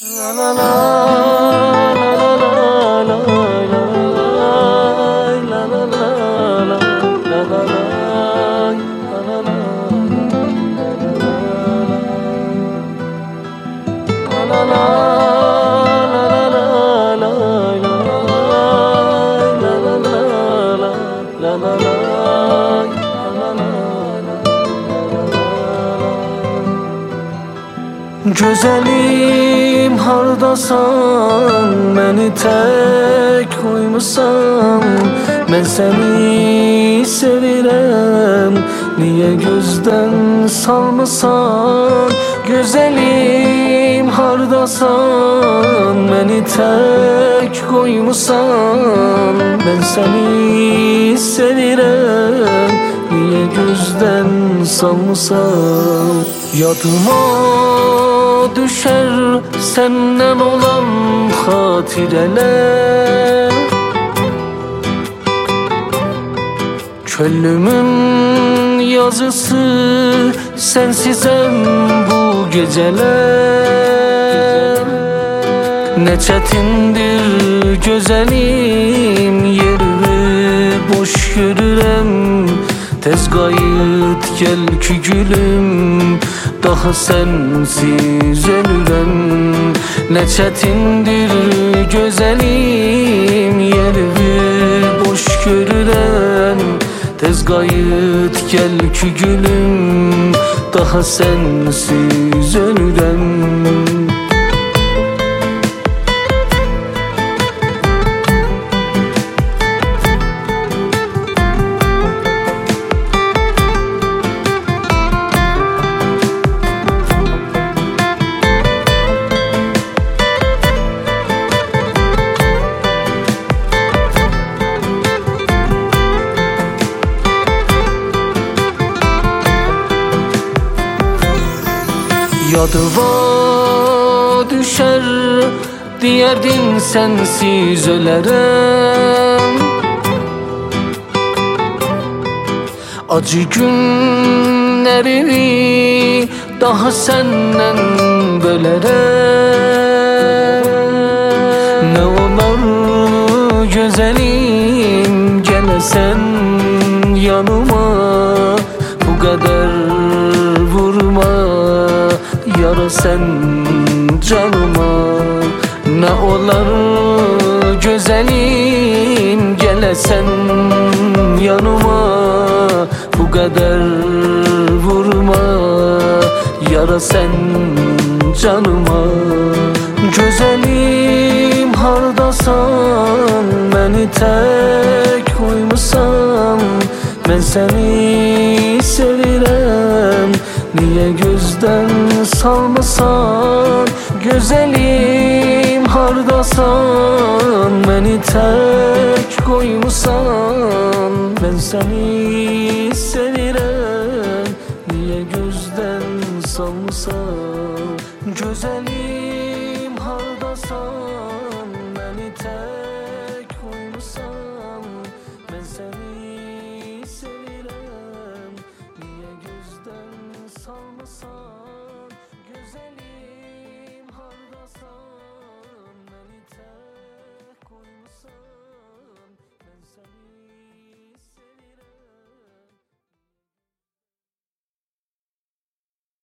La la la la la la la la la la. Güzelim hardasan, beni tek koymusan. Ben seni sevirem, niye gözden salmasan? Güzelim hardasan, beni tek koymusan. Ben seni sevirem, niye gözden salmasan? Yadıma düşer senden olan hatireler, çölümün yazısı sensizem bu geceler. Ne çetindir güzelim, yerimi boş görürem. Tez gayet gel ki gülüm, daha sensiz ölürem. Ne çetindir güzelim, yerimi boş görürem. Tez gayet gel ki gülüm, daha sensiz ölürem. Yadıma düşer diyerdin sensiz ölerem. Acı günlerimi daha senden bölerem. Ne olur güzelim, gelesen yanıma. Bu kadar vurma yara sen canıma. Ne olur güzelim, gelesen yanıma. Bu kadar vurma yara sen canıma. Güzelim hardasan, beni tek koymusan. Ben seni sevirem, niye gözden salmasan? Güzelim hardasan, beni tek koymusan. Ben seni sevirem, niye gözden salmasan? Güzelim hardasan.